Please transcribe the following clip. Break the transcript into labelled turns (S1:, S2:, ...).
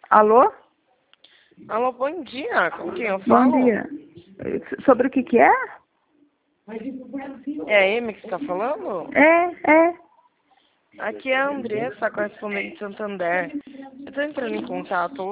S1: Alô?
S2: Alô, bom dia. Com quem eu falo?
S1: Bom dia. Sobre o que é?
S2: É a Amy que está falando?
S1: É.
S2: Aqui é a Andressa, correspondente de Santander. Eu estou entrando em contato